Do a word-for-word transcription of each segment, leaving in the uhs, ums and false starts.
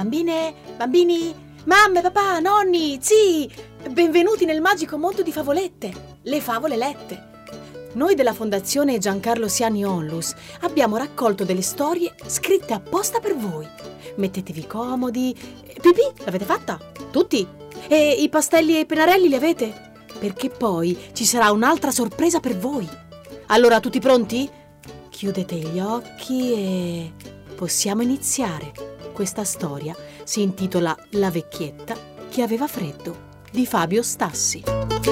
Bambine, bambini, mamme, papà, nonni, zii, benvenuti nel magico mondo di favolette, le favole lette. Noi della Fondazione Giancarlo Siani Onlus abbiamo raccolto delle storie scritte apposta per voi. Mettetevi comodi. Pipì, l'avete fatta? Tutti? E i pastelli e i pennarelli li avete? Perché poi ci sarà un'altra sorpresa per voi. Allora, tutti pronti? Chiudete gli occhi e possiamo iniziare. Questa storia si intitola La vecchietta che aveva freddo, di Fabio Stassi.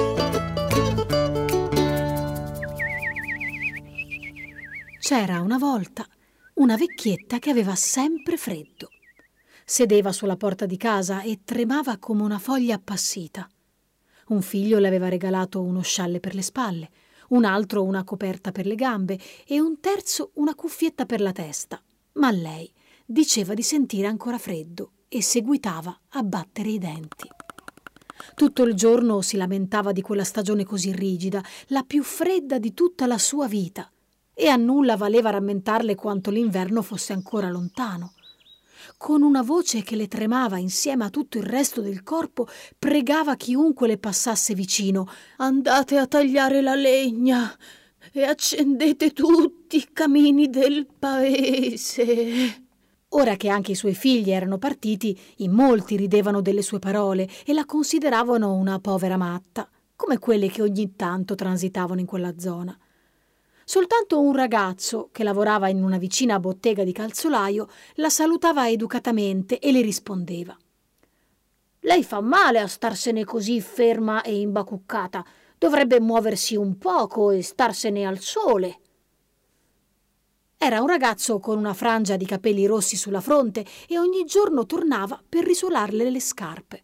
C'era una volta una vecchietta che aveva sempre freddo. Sedeva sulla porta di casa e tremava come una foglia appassita. Un figlio le aveva regalato uno scialle per le spalle, un altro una coperta per le gambe e un terzo una cuffietta per la testa. Ma lei diceva di sentire ancora freddo e seguitava a battere i denti. Tutto il giorno si lamentava di quella stagione così rigida, la più fredda di tutta la sua vita, e a nulla valeva rammentarle quanto l'inverno fosse ancora lontano. Con una voce che le tremava insieme a tutto il resto del corpo, pregava chiunque le passasse vicino: «Andate a tagliare la legna e accendete tutti i camini del paese». Ora che anche i suoi figli erano partiti, in molti ridevano delle sue parole e la consideravano una povera matta, come quelle che ogni tanto transitavano in quella zona. Soltanto un ragazzo, che lavorava in una vicina bottega di calzolaio, la salutava educatamente e le rispondeva: «Lei fa male a starsene così ferma e imbacuccata. Dovrebbe muoversi un poco e starsene al sole». Era un ragazzo con una frangia di capelli rossi sulla fronte e ogni giorno tornava per risuolarle le scarpe.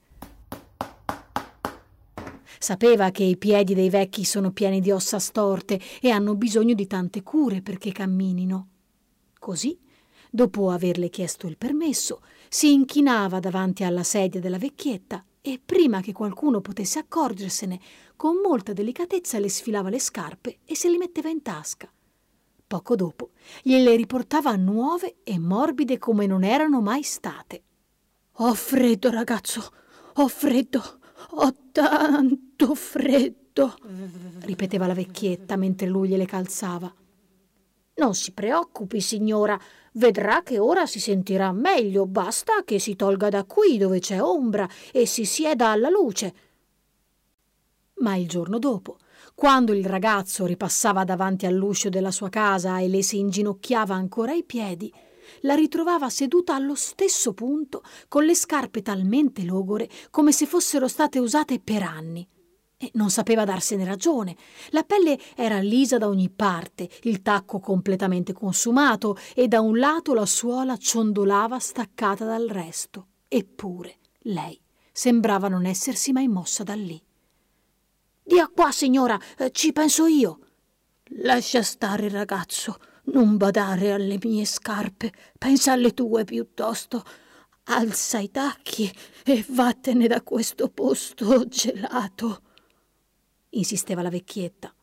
Sapeva che i piedi dei vecchi sono pieni di ossa storte e hanno bisogno di tante cure perché camminino. Così, dopo averle chiesto il permesso, si inchinava davanti alla sedia della vecchietta e, prima che qualcuno potesse accorgersene, con molta delicatezza le sfilava le scarpe e se le metteva in tasca. Poco dopo gliele riportava nuove e morbide come non erano mai state. «Ho freddo, ragazzo, ho freddo, ho tanto freddo», ripeteva la vecchietta mentre lui gliele calzava. «Non si preoccupi, signora, vedrà che ora si sentirà meglio, basta che si tolga da qui dove c'è ombra e si sieda alla luce». Ma il giorno dopo, quando il ragazzo ripassava davanti all'uscio della sua casa e le si inginocchiava ancora ai piedi, la ritrovava seduta allo stesso punto, con le scarpe talmente logore come se fossero state usate per anni. E non sapeva darsene ragione. La pelle era lisa da ogni parte, il tacco completamente consumato e da un lato la suola ciondolava staccata dal resto. Eppure lei sembrava non essersi mai mossa da lì. «Dia qua, signora, eh, ci penso io». «Lascia stare, ragazzo, non badare alle mie scarpe, pensa alle tue piuttosto. Alza i tacchi e vattene da questo posto gelato», insisteva la vecchietta.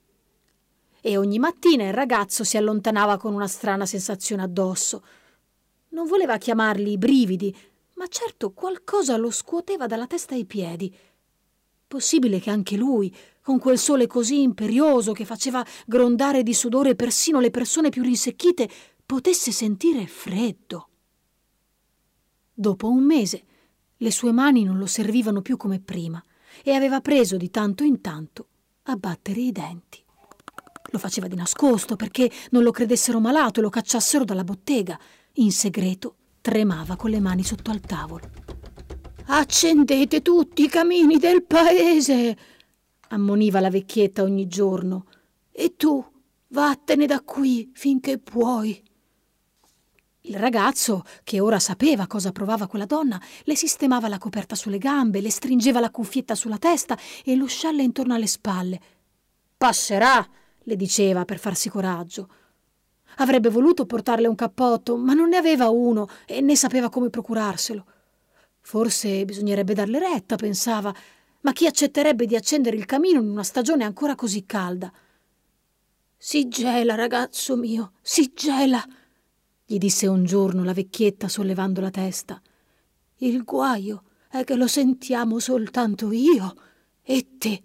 E ogni mattina il ragazzo si allontanava con una strana sensazione addosso. Non voleva chiamarli i brividi, ma certo qualcosa lo scuoteva dalla testa ai piedi. Possibile che anche lui, con quel sole così imperioso che faceva grondare di sudore persino le persone più rinsecchite, potesse sentire freddo. Dopo un mese le sue mani non lo servivano più come prima e aveva preso di tanto in tanto a battere i denti. Lo faceva di nascosto perché non lo credessero malato e lo cacciassero dalla bottega. In segreto tremava con le mani sotto al tavolo. «Accendete tutti i camini del paese», ammoniva la vecchietta ogni giorno, «e tu vattene da qui finché puoi». Il ragazzo, che ora sapeva cosa provava quella donna, le sistemava la coperta sulle gambe, le stringeva la cuffietta sulla testa e lo scialle intorno alle spalle. «Passerà», le diceva per farsi coraggio. Avrebbe voluto portarle un cappotto, ma non ne aveva uno e né sapeva come procurarselo. Forse bisognerebbe darle retta, pensava, ma chi accetterebbe di accendere il camino in una stagione ancora così calda? «Si gela, ragazzo mio, si gela», gli disse un giorno la vecchietta sollevando la testa. Il guaio è che lo sentiamo soltanto io e te.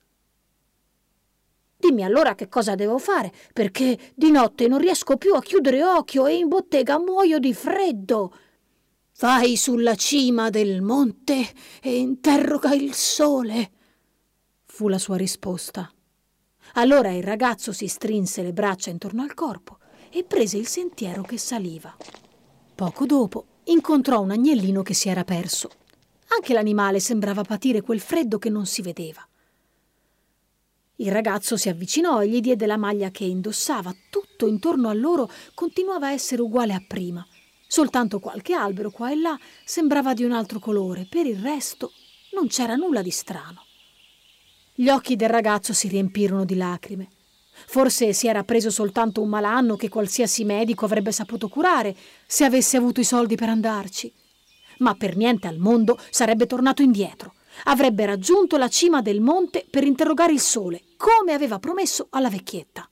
Dimmi allora che cosa devo fare, perché di notte non riesco più a chiudere occhio e in bottega muoio di freddo. Vai sulla cima del monte e interroga il sole, fu la sua risposta. Allora il ragazzo si strinse le braccia intorno al corpo e prese il sentiero che saliva. Poco dopo incontrò un agnellino che si era perso. Anche l'animale sembrava patire quel freddo che non si vedeva. Il ragazzo si avvicinò e gli diede la maglia che indossava. Tutto intorno a loro continuava a essere uguale a prima. Soltanto qualche albero qua e là sembrava di un altro colore. Per il resto non c'era nulla di strano. Gli occhi del ragazzo si riempirono di lacrime. Forse si era preso soltanto un malanno che qualsiasi medico avrebbe saputo curare se avesse avuto i soldi per andarci. Ma per niente al mondo sarebbe tornato indietro. Avrebbe raggiunto la cima del monte per interrogare il sole, come aveva promesso alla vecchietta.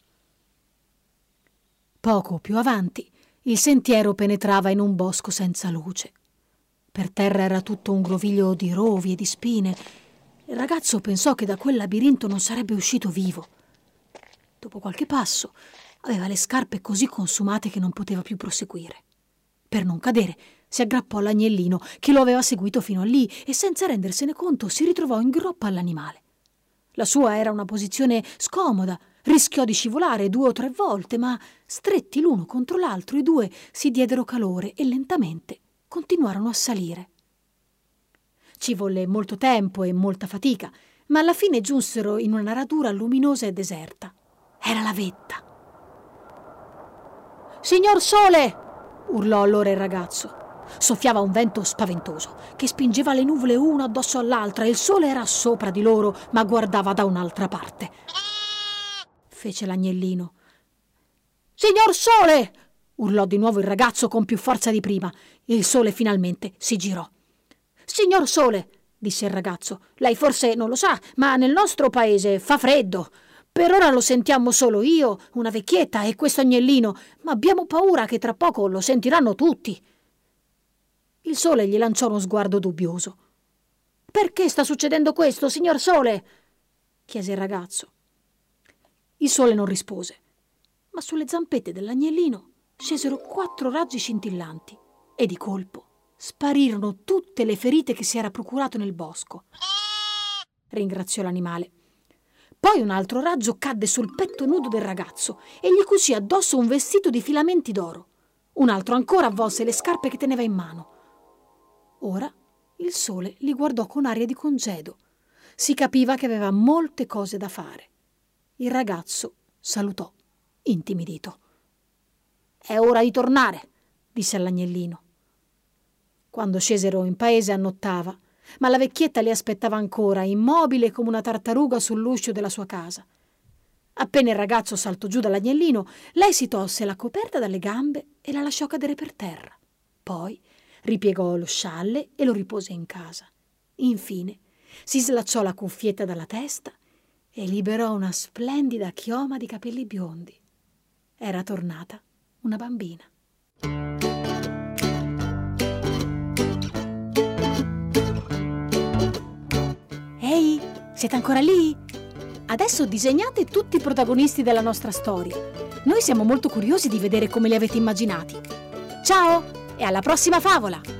Poco più avanti, il sentiero penetrava in un bosco senza luce. Per terra era tutto un groviglio di rovi e di spine. Il ragazzo pensò che da quel labirinto non sarebbe uscito vivo. Dopo qualche passo, aveva le scarpe così consumate che non poteva più proseguire. Per non cadere, si aggrappò all'agnellino che lo aveva seguito fino a lì e senza rendersene conto si ritrovò in groppa all'animale. La sua era una posizione scomoda, rischiò di scivolare due o tre volte, ma stretti l'uno contro l'altro i due si diedero calore e lentamente continuarono a salire. Ci volle molto tempo e molta fatica, ma alla fine giunsero in una radura luminosa e deserta. Era la vetta. «Signor Sole!» urlò allora il ragazzo. Soffiava un vento spaventoso che spingeva le nuvole una addosso all'altra e il sole era sopra di loro, ma guardava da un'altra parte. Fece l'agnellino. «Signor Sole!» urlò di nuovo il ragazzo con più forza di prima. Il sole finalmente si girò. «Signor Sole!» disse il ragazzo. «Lei forse non lo sa, ma nel nostro paese fa freddo. Per ora lo sentiamo solo io, una vecchietta e questo agnellino, ma abbiamo paura che tra poco lo sentiranno tutti.» Il sole gli lanciò uno sguardo dubbioso. «Perché sta succedendo questo, signor Sole?» chiese il ragazzo. Il sole non rispose, ma sulle zampette dell'agnellino scesero quattro raggi scintillanti e di colpo sparirono tutte le ferite che si era procurato nel bosco. Ringraziò l'animale. Poi un altro raggio cadde sul petto nudo del ragazzo e gli cucì addosso un vestito di filamenti d'oro. Un altro ancora avvolse le scarpe che teneva in mano. Ora il sole li guardò con aria di congedo. Si capiva che aveva molte cose da fare. Il ragazzo salutò, intimidito. «È ora di tornare», disse all'agnellino. Quando scesero in paese annottava, ma la vecchietta li aspettava ancora, immobile come una tartaruga sull'uscio della sua casa. Appena il ragazzo saltò giù dall'agnellino, lei si tolse la coperta dalle gambe e la lasciò cadere per terra. Poi ripiegò lo scialle e lo ripose in casa. Infine si slacciò la cuffietta dalla testa e liberò una splendida chioma di capelli biondi. Era tornata una bambina. Ehi, siete ancora lì? Adesso disegnate tutti i protagonisti della nostra storia. Noi siamo molto curiosi di vedere come li avete immaginati. Ciao! E alla prossima favola!